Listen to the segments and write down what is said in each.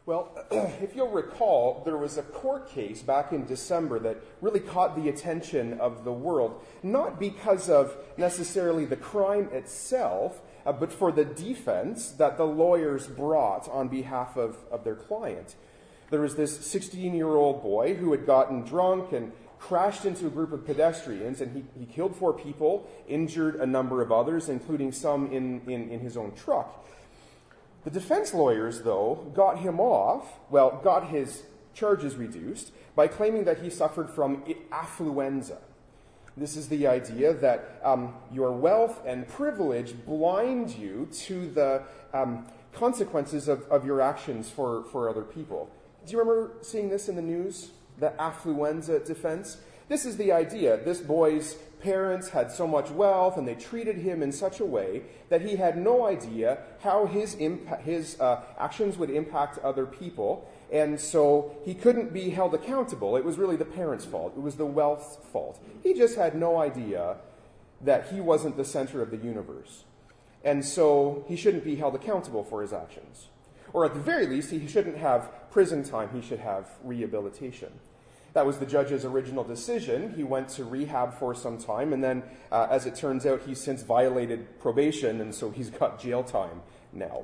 Well, if you'll recall, there was a court case back in December that really caught the attention of the world, not because of necessarily the crime itself, but for the defense that the lawyers brought on behalf of their client. There was this 16-year-old boy who had gotten drunk and crashed into a group of pedestrians, and he killed 4 people, injured a number of others, including some in his own truck. The defense lawyers, though, got his charges reduced by claiming that he suffered from affluenza. This is the idea that your wealth and privilege blind you to the consequences of your actions for other people. Do you remember seeing this in the news, the affluenza defense? This is the idea. This boy's parents had so much wealth, and they treated him in such a way that he had no idea how his actions would impact other people, and so he couldn't be held accountable. It was really the parents' fault. It was the wealth's fault. He just had no idea that he wasn't the center of the universe, and so he shouldn't be held accountable for his actions. Or at the very least, he shouldn't have prison time. He should have rehabilitation. That was the judge's original decision. He went to rehab for some time, and then, as it turns out, he's since violated probation, and so he's got jail time now.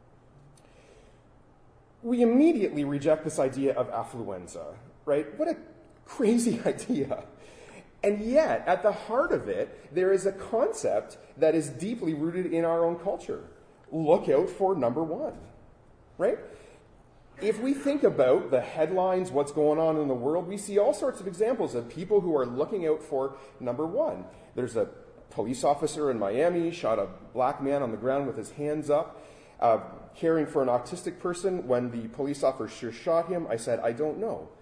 We immediately reject this idea of affluenza, right? What a crazy idea. And yet, at the heart of it, there is a concept that is deeply rooted in our own culture. Look out for number one, right? If we think about the headlines, what's going on in the world, we see all sorts of examples of people who are looking out for number one. There's a police officer in Miami shot a black man on the ground with his hands up, caring for an autistic person. When the police officer shot him, I said, I don't know.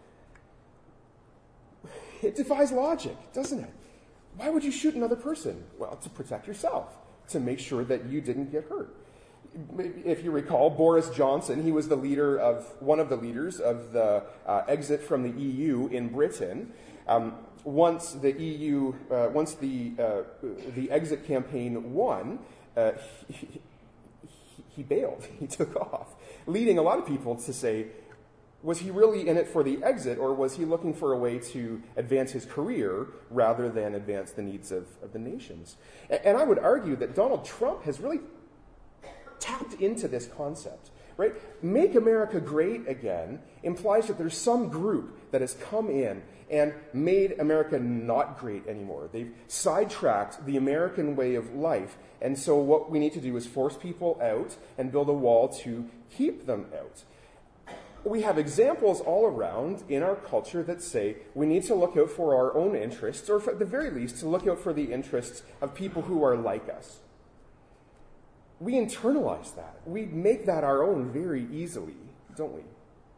It defies logic, doesn't it? Why would you shoot another person? Well, to protect yourself, to make sure that you didn't get hurt. If you recall, Boris Johnson, he was one of the leaders of the exit from the EU in Britain. Once the exit campaign won, he bailed. He took off, leading a lot of people to say, was he really in it for the exit, or was he looking for a way to advance his career rather than advance the needs of the nations? And I would argue that Donald Trump has really tapped into this concept, right? Make America great again implies that there's some group that has come in and made America not great anymore. They've sidetracked the American way of life, and so what we need to do is force people out and build a wall to keep them out. We have examples all around in our culture that say we need to look out for our own interests, or at the very least, to look out for the interests of people who are like us. We internalize that. We make that our own very easily, don't we?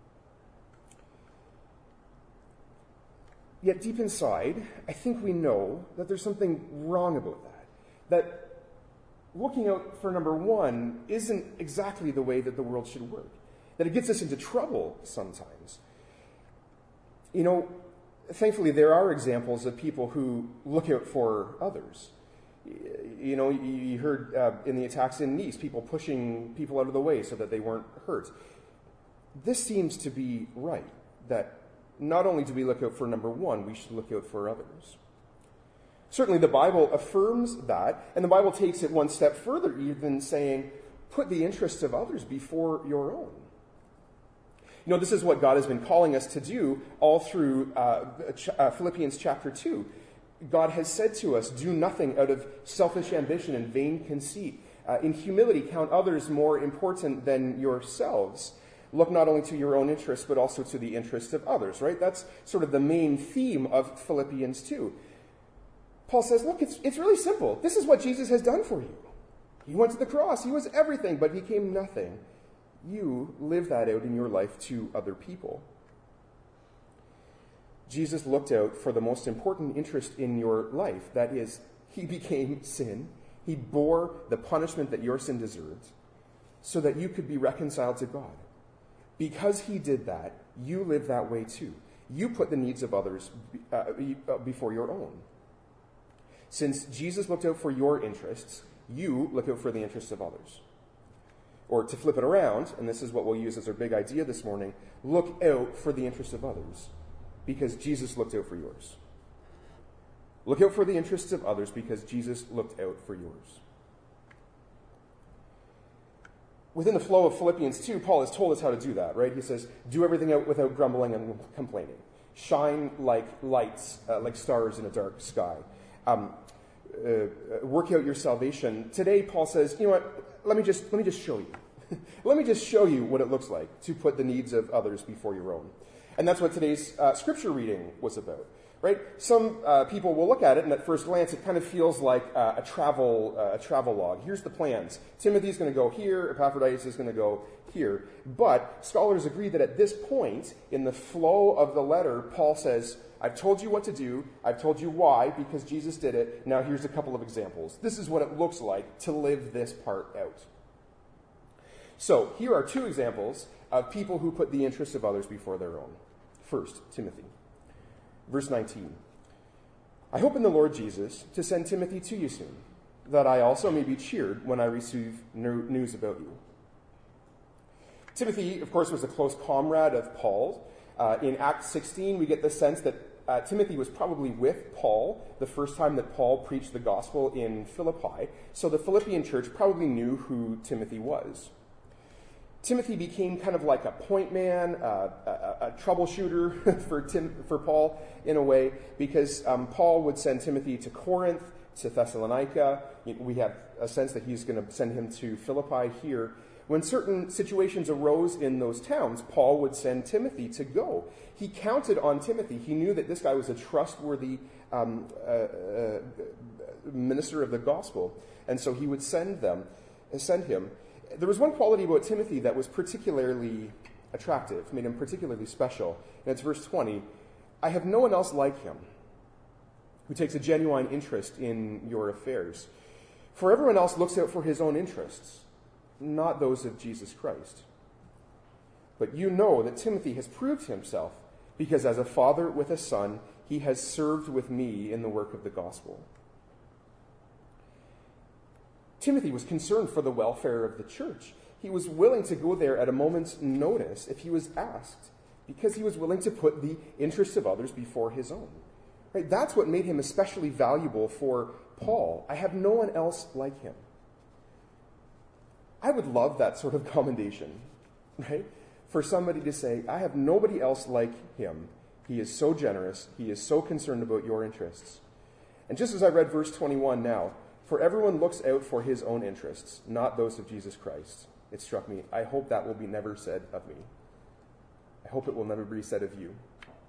Yet deep inside, I think we know that there's something wrong about that. That looking out for number one isn't exactly the way that the world should work. That it gets us into trouble sometimes. You know, thankfully there are examples of people who look out for others. You know, you heard in the attacks in Nice, people pushing people out of the way so that they weren't hurt. This seems to be right, that not only do we look out for number one, we should look out for others. Certainly the Bible affirms that, and the Bible takes it one step further, even saying, put the interests of others before your own. You know, this is what God has been calling us to do all through Philippians chapter 2. God has said to us, do nothing out of selfish ambition and vain conceit. In humility, count others more important than yourselves. Look not only to your own interests, but also to the interests of others, right? That's sort of the main theme of Philippians 2. Paul says, look, it's really simple. This is what Jesus has done for you. He went to the cross. He was everything, but became nothing. You live that out in your life to other people. Jesus looked out for the most important interest in your life. That is, he became sin. He bore the punishment that your sin deserved so that you could be reconciled to God. Because he did that, you live that way too. You put the needs of others before your own. Since Jesus looked out for your interests, you look out for the interests of others. Or to flip it around, and this is what we'll use as our big idea this morning, look out for the interests of others, because Jesus looked out for yours. Look out for the interests of others, because Jesus looked out for yours. Within the flow of Philippians 2, Paul has told us how to do that, right? He says, do everything out without grumbling and complaining. Shine like lights, like stars in a dark sky. Work out your salvation. Today, Paul says, you know what? Let me just show you. Let me just show you what it looks like to put the needs of others before your own. And that's what today's scripture reading was about, right? Some people will look at it, and at first glance, it kind of feels like a travel log. Here's the plans. Timothy's going to go here. Epaphroditus is going to go here. But scholars agree that at this point in the flow of the letter, Paul says, I've told you what to do. I've told you why, because Jesus did it. Now here's a couple of examples. This is what it looks like to live this part out. So here are two examples of people who put the interests of others before their own. First, Timothy. Verse 19. I hope in the Lord Jesus to send Timothy to you soon, that I also may be cheered when I receive news about you. Timothy, of course, was a close comrade of Paul's. In Acts 16, we get the sense that Timothy was probably with Paul the first time that Paul preached the gospel in Philippi. So the Philippian church probably knew who Timothy was. Timothy became kind of like a point man, a troubleshooter for Paul in a way, because Paul would send Timothy to Corinth, to Thessalonica. We have a sense that he's going to send him to Philippi here. When certain situations arose in those towns, Paul would send Timothy to go. He counted on Timothy. He knew that this guy was a trustworthy minister of the gospel, and so he would send him. There was one quality about Timothy that was particularly attractive, made him particularly special, and it's verse 20. I have no one else like him who takes a genuine interest in your affairs. For everyone else looks out for his own interests, not those of Jesus Christ. But you know that Timothy has proved himself, because as a father with a son, he has served with me in the work of the gospel. Timothy was concerned for the welfare of the church. He was willing to go there at a moment's notice if he was asked, because he was willing to put the interests of others before his own. Right? That's what made him especially valuable for Paul. I have no one else like him. I would love that sort of commendation, right? For somebody to say, I have nobody else like him. He is so generous. He is so concerned about your interests. And just as I read verse 21 now, for everyone looks out for his own interests, not those of Jesus Christ. It struck me. I hope that will be never said of me. I hope it will never be said of you.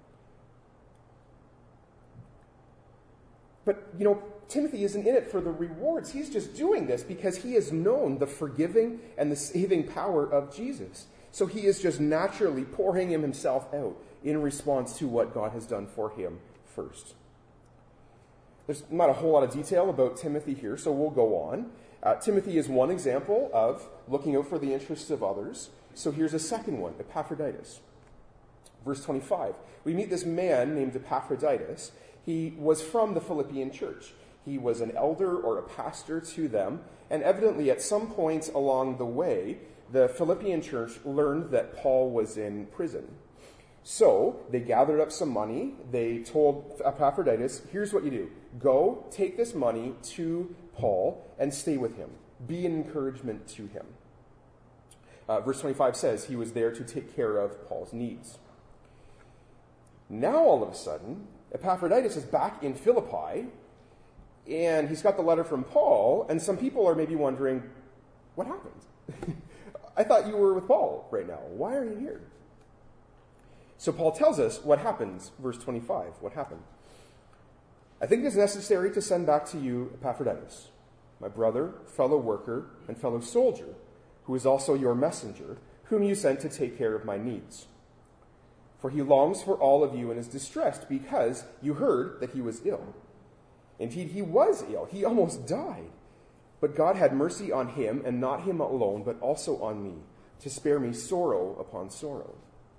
But, Timothy isn't in it for the rewards. He's just doing this because he has known the forgiving and the saving power of Jesus. So he is just naturally pouring himself out in response to what God has done for him first. There's not a whole lot of detail about Timothy here, so we'll go on. Timothy is one example of looking out for the interests of others. So here's a second one, Epaphroditus. Verse 25. We meet this man named Epaphroditus. He was from the Philippian church. He was an elder or a pastor to them, and evidently at some point along the way, the Philippian church learned that Paul was in prison. So they gathered up some money. They told Epaphroditus, here's what you do. Go, take this money to Paul, and stay with him. Be an encouragement to him. Verse 25 says he was there to take care of Paul's needs. Now, all of a sudden, Epaphroditus is back in Philippi, and he's got the letter from Paul, and some people are maybe wondering, what happened? I thought you were with Paul right now. Why are you here? So Paul tells us what happens, verse 25, what happened. I think it is necessary to send back to you Epaphroditus, my brother, fellow worker, and fellow soldier, who is also your messenger, whom you sent to take care of my needs. For he longs for all of you and is distressed because you heard that he was ill. Indeed, he was ill. He almost died. But God had mercy on him, and not him alone, but also on me, to spare me sorrow upon sorrow.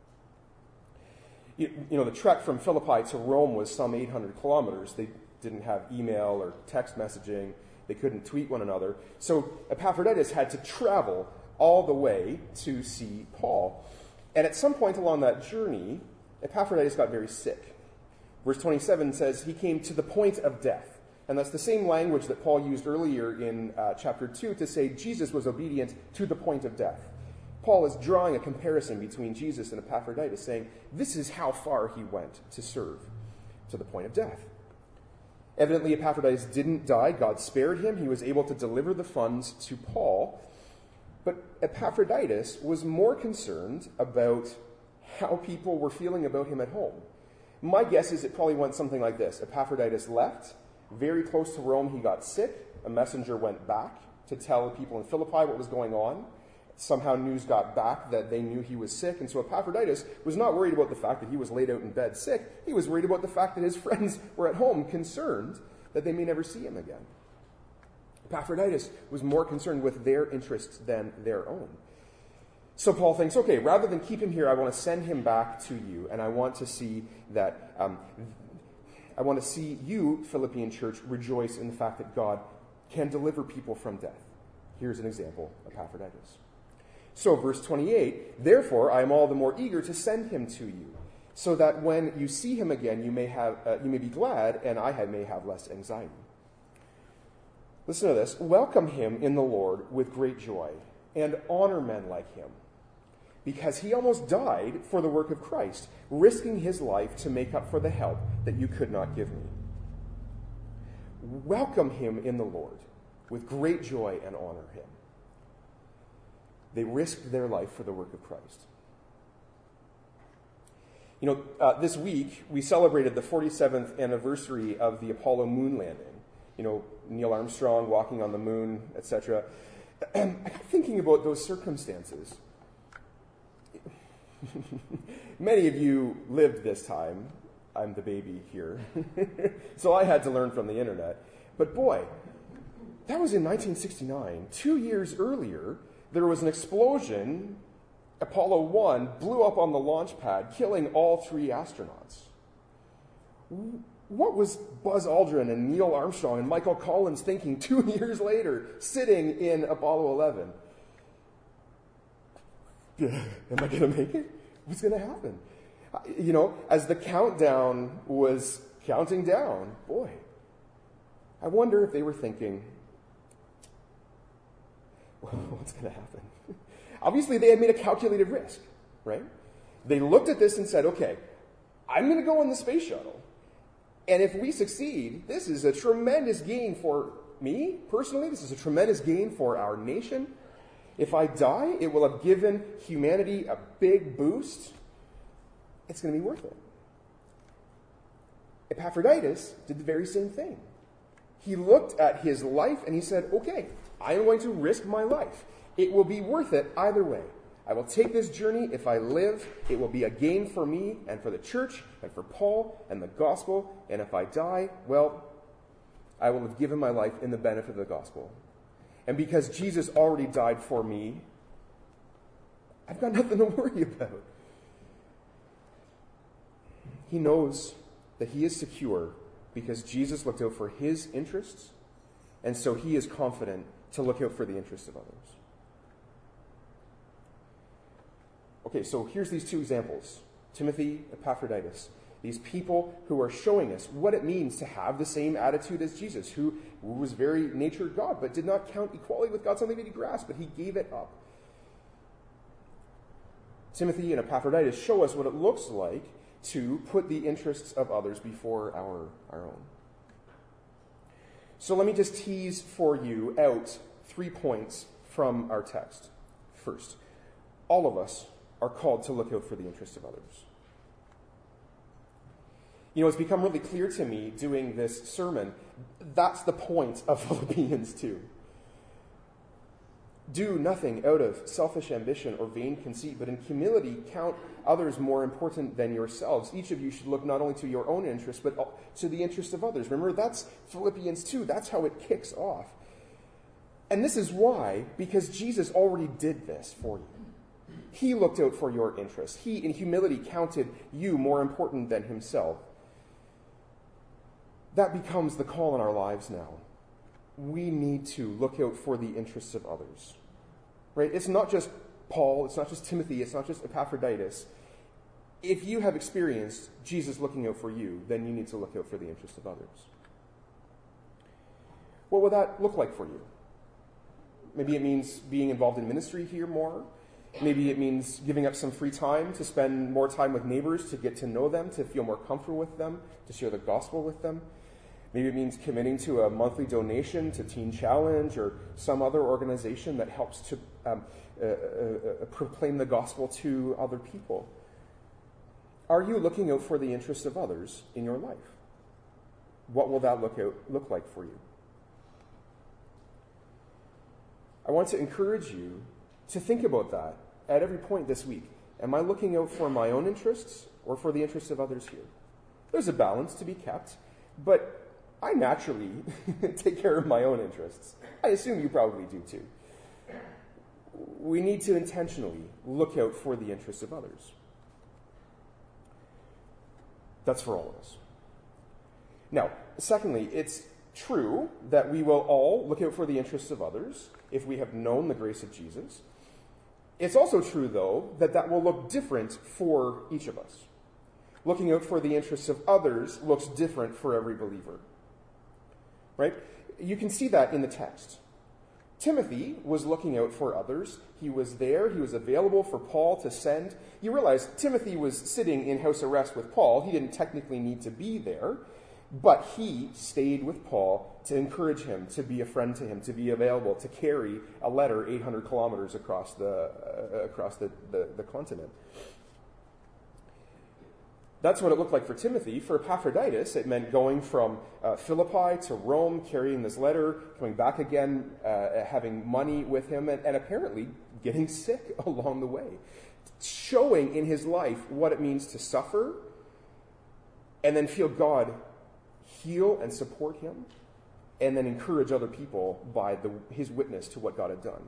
The trek from Philippi to Rome was some 800 kilometers. They didn't have email or text messaging. They couldn't tweet one another. So Epaphroditus had to travel all the way to see Paul. And at some point along that journey, Epaphroditus got very sick. Verse 27 says he came to the point of death. And that's the same language that Paul used earlier in chapter 2 to say Jesus was obedient to the point of death. Paul is drawing a comparison between Jesus and Epaphroditus, saying this is how far he went to serve, to the point of death. Evidently, Epaphroditus didn't die. God spared him. He was able to deliver the funds to Paul. But Epaphroditus was more concerned about how people were feeling about him at home. My guess is it probably went something like this. Epaphroditus left. Very close to Rome, he got sick. A messenger went back to tell the people in Philippi what was going on. Somehow news got back that they knew he was sick. And so Epaphroditus was not worried about the fact that he was laid out in bed sick. He was worried about the fact that his friends were at home, concerned that they may never see him again. Epaphroditus was more concerned with their interests than their own. So Paul thinks, okay, rather than keep him here, I want to send him back to you. And I want to see that, I want to see you, Philippian church, rejoice in the fact that God can deliver people from death. Here's an example, Epaphroditus. So verse 28, therefore I am all the more eager to send him to you, so that when you see him again, you may be glad, and I may have less anxiety. Listen to this. Welcome him in the Lord with great joy, and honor men like him, because he almost died for the work of Christ, risking his life to make up for the help that you could not give me. Welcome him in the Lord with great joy and honor him. They risked their life for the work of Christ. You know, this week we celebrated the 47th anniversary of the Apollo moon landing. You know, Neil Armstrong walking on the moon, etc. And I got thinking about those circumstances. Many of you lived this time. I'm the baby here. So I had to learn from the internet. But boy, that was in 1969. 2 years earlier, there was an explosion. Apollo 1 blew up on the launch pad, killing all 3 astronauts. What was Buzz Aldrin and Neil Armstrong and Michael Collins thinking 2 years later, sitting in Apollo 11? Am I going to make it? What's going to happen? You know, as the countdown was counting down, boy, I wonder if they were thinking, well, what's going to happen? Obviously, they had made a calculated risk, right? They looked at this and said, okay, I'm going to go on the space shuttle. And if we succeed, this is a tremendous gain for me, personally. This is a tremendous gain for our nation. If I die, it will have given humanity a big boost. It's going to be worth it. Epaphroditus did the very same thing. He looked at his life and he said, okay, I am going to risk my life. It will be worth it either way. I will take this journey. If I live, it will be a gain for me and for the church and for Paul and the gospel. And if I die, well, I will have given my life in the benefit of the gospel. And because Jesus already died for me, I've got nothing to worry about. He knows that he is secure because Jesus looked out for his interests, and so he is confident to look out for the interests of others. Okay, so here's these 2 examples. Timothy, Epaphroditus. These people who are showing us what it means to have the same attitude as Jesus, who was very nature God, but did not count equality with God something that he grasped, but he gave it up. Timothy and Epaphroditus show us what it looks like to put the interests of others before our own. So let me just tease for you out 3 points from our text. First, all of us are called to look out for the interests of others. You know, it's become really clear to me doing this sermon, that's the point of Philippians 2. Do nothing out of selfish ambition or vain conceit, but in humility count others more important than yourselves. Each of you should look not only to your own interests, but to the interests of others. Remember, that's Philippians 2. That's how it kicks off. And this is why, because Jesus already did this for you. He looked out for your interests. He, in humility, counted you more important than himself. That becomes the call in our lives now. We need to look out for the interests of others. right? It's not just Paul, it's not just Timothy, it's not just Epaphroditus. If you have experienced Jesus looking out for you, then you need to look out for the interest of others. What will that look like for you? Maybe it means being involved in ministry here more. Maybe it means giving up some free time to spend more time with neighbors, to get to know them, to feel more comfortable with them, to share the gospel with them. Maybe it means committing to a monthly donation to Teen Challenge or some other organization that helps to proclaim the gospel to other people. Are you looking out for the interests of others in your life? What will that look like for you? I want to encourage you to think about that at every point this week. Am I looking out for my own interests or for the interests of others here? There's a balance to be kept, but I naturally take care of my own interests. I assume you probably do too. We need to intentionally look out for the interests of others. That's for all of us. Now, secondly, it's true that we will all look out for the interests of others if we have known the grace of Jesus. It's also true, though, that will look different for each of us. Looking out for the interests of others looks different for every believer. Right? You can see that in the text. Timothy was looking out for others. He was there. He was available for Paul to send. You realize Timothy was sitting in house arrest with Paul. He didn't technically need to be there, but he stayed with Paul to encourage him, to be a friend to him, to be available, to carry a letter 800 kilometers across the continent. That's what it looked like for Timothy. For Epaphroditus, it meant going from Philippi to Rome, carrying this letter, coming back again, having money with him, and apparently getting sick along the way. Showing in his life what it means to suffer and then feel God heal and support him, and then encourage other people by his witness to what God had done.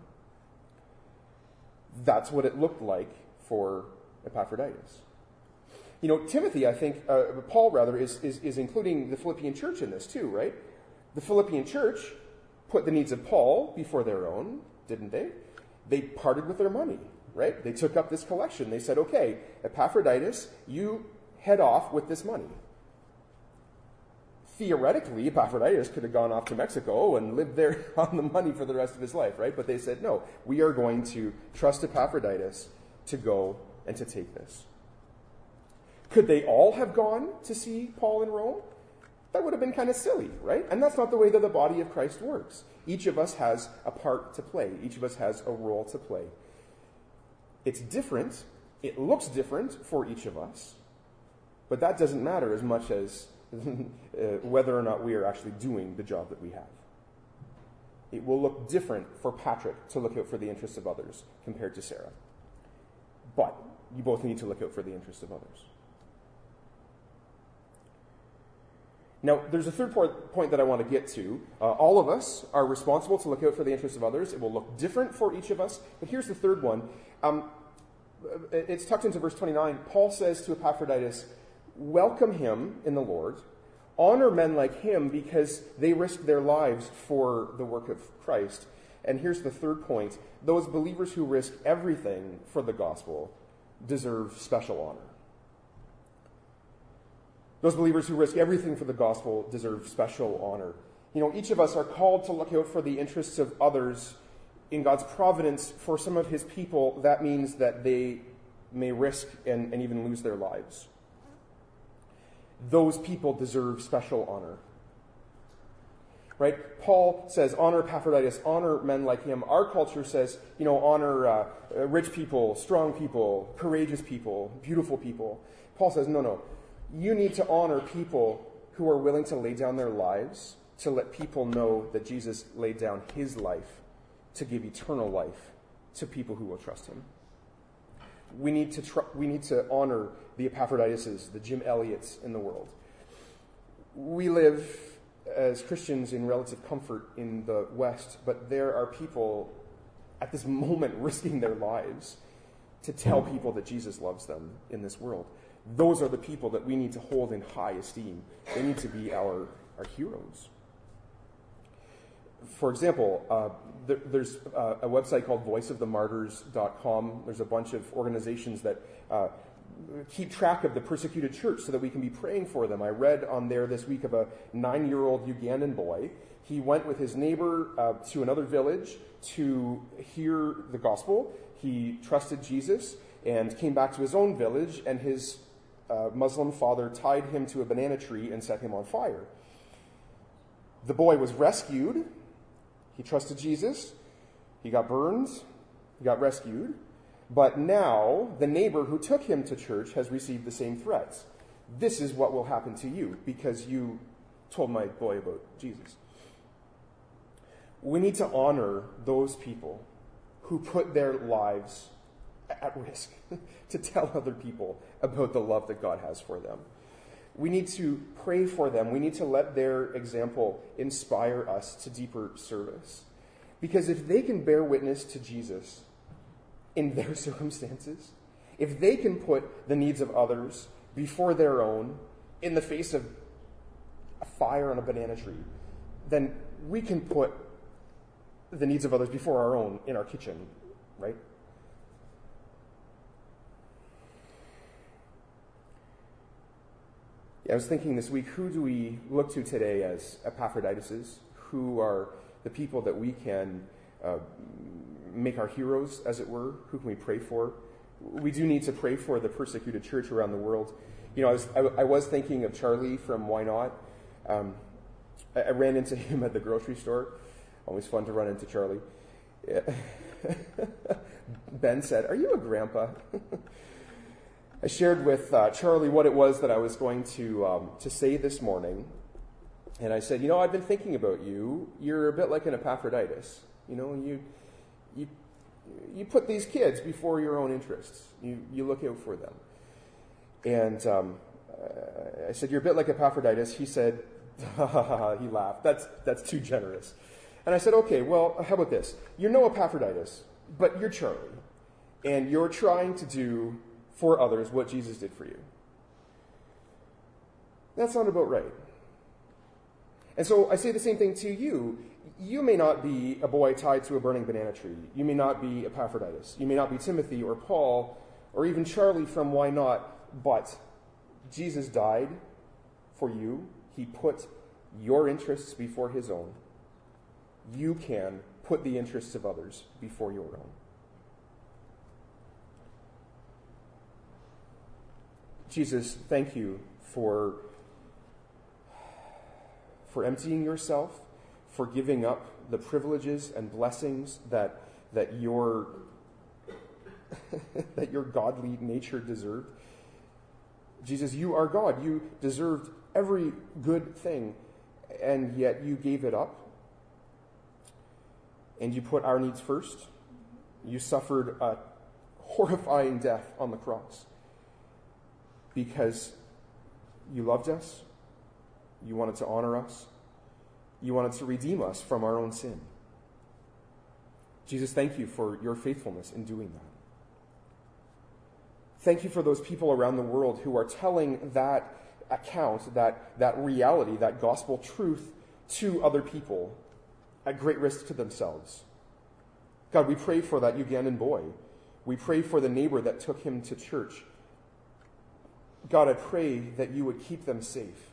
That's what it looked like for Epaphroditus. You know, Timothy, I think, Paul rather, is including the Philippian church in this too, right? The Philippian church put the needs of Paul before their own, didn't they? They parted with their money, right? They took up this collection. They said, okay, Epaphroditus, you head off with this money. Theoretically, Epaphroditus could have gone off to Mexico and lived there on the money for the rest of his life, right? But they said, no, we are going to trust Epaphroditus to go and to take this. Could they all have gone to see Paul in Rome? That would have been kind of silly, right? And that's not the way that the body of Christ works. Each of us has a part to play. Each of us has a role to play. It's different. It looks different for each of us. But that doesn't matter as much as whether or not we are actually doing the job that we have. It will look different for Patrick to look out for the interests of others compared to Sarah. But you both need to look out for the interests of others. Now, there's a third point that I want to get to. All of us are responsible to look out for the interests of others. It will look different for each of us. But here's the third one. It's tucked into verse 29. Paul says to Epaphroditus, welcome him in the Lord. Honor men like him because they risk their lives for the work of Christ. And here's the third point. Those believers who risk everything for the gospel deserve special honor. Those believers who risk everything for the gospel deserve special honor. You know, each of us are called to look out for the interests of others in God's providence. For some of his people, that means that they may risk and even lose their lives. Those people deserve special honor. Right? Paul says, honor Epaphroditus, honor men like him. Our culture says, honor rich people, strong people, courageous people, beautiful people. Paul says, no. You need to honor people who are willing to lay down their lives to let people know that Jesus laid down his life to give eternal life to people who will trust him. We need to honor the Epaphroditus, the Jim Elliots in the world. We live as Christians in relative comfort in the West, but there are people at this moment risking their lives to tell people that Jesus loves them in this world. Those are the people that we need to hold in high esteem. They need to be our heroes. For example, there's a website called voiceofthemartyrs.com. There's a bunch of organizations that keep track of the persecuted church so that we can be praying for them. I read on there this week of a 9-year-old Ugandan boy. He went with his neighbor to another village to hear the gospel. He trusted Jesus and came back to his own village, and his Muslim father tied him to a banana tree and set him on fire. The boy was rescued. He trusted Jesus. He got burned. He got rescued. But now the neighbor who took him to church has received the same threats. This is what will happen to you because you told my boy about Jesus. We need to honor those people who put their lives at risk to tell other people about the love that God has for them. We need to pray for them. We need to let their example inspire us to deeper service. Because if they can bear witness to Jesus in their circumstances, if they can put the needs of others before their own in the face of a fire on a banana tree, then we can put the needs of others before our own in our kitchen, right? I was thinking this week, who do we look to today as Epaphroditus? Who are the people that we can make our heroes, as it were? Who can we pray for? We do need to pray for the persecuted church around the world. You know, I was thinking of Charlie from Why Not. I ran into him at the grocery store. Always fun to run into Charlie. Ben said, "Are you a grandpa?" I shared with Charlie what it was that I was going to say this morning. And I said, I've been thinking about you. You're a bit like an Epaphroditus. You put these kids before your own interests. You look out for them. And I said, you're a bit like Epaphroditus. He said, he laughed. That's too generous. And I said, okay, well, how about this? You're no Epaphroditus, but you're Charlie. And you're trying to do for others what Jesus did for you. That's not about right. And so I say the same thing to you. You may not be a boy tied to a burning banana tree. You may not be Epaphroditus. You may not be Timothy or Paul or even Charlie from Why Not, but Jesus died for you. He put your interests before his own. You can put the interests of others before your own. Jesus, thank you for emptying yourself, for giving up the privileges and blessings that your that your godly nature deserved. Jesus, you are God. You deserved every good thing, and yet you gave it up. And you put our needs first. You suffered a horrifying death on the cross because you loved us. You wanted to honor us. You wanted to redeem us from our own sin. Jesus, thank you for your faithfulness in doing that. Thank you for those people around the world who are telling that account, that reality, that gospel truth to other people at great risk to themselves. God, we pray for that Ugandan boy. We pray for the neighbor that took him to church. God, I pray that you would keep them safe.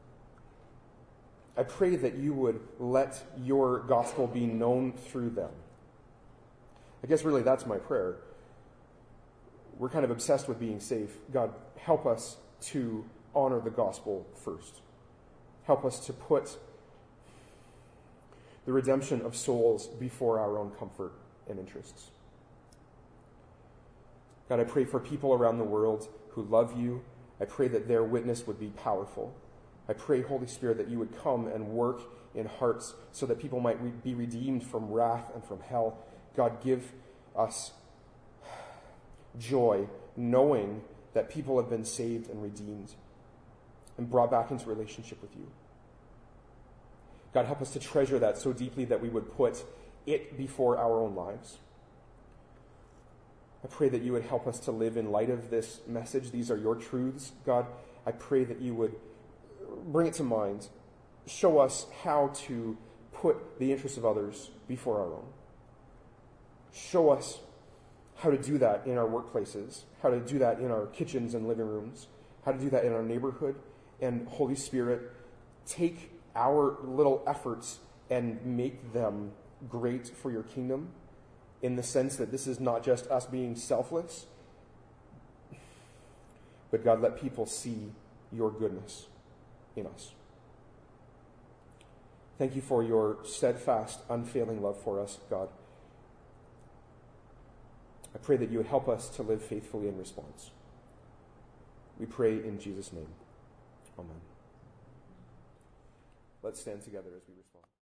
I pray that you would let your gospel be known through them. I guess really that's my prayer. We're kind of obsessed with being safe. God, help us to honor the gospel first. Help us to put the redemption of souls before our own comfort and interests. God, I pray for people around the world who love you. I pray that their witness would be powerful. I pray, Holy Spirit, that you would come and work in hearts so that people might be redeemed from wrath and from hell. God, give us joy knowing that people have been saved and redeemed and brought back into relationship with you. God, help us to treasure that so deeply that we would put it before our own lives. I pray that you would help us to live in light of this message. These are your truths. God, I pray that you would bring it to mind. Show us how to put put the interests of others before our own. Show us how to do that in our workplaces, how to do that in our kitchens and living rooms, how to do that in our neighborhood. And Holy Spirit, take our little efforts and make them great for your kingdom, in the sense that this is not just us being selfless, but God, let people see your goodness in us. Thank you for your steadfast, unfailing love for us, God. I pray that you would help us to live faithfully in response. We pray in Jesus' name. Amen. Let's stand together as we respond.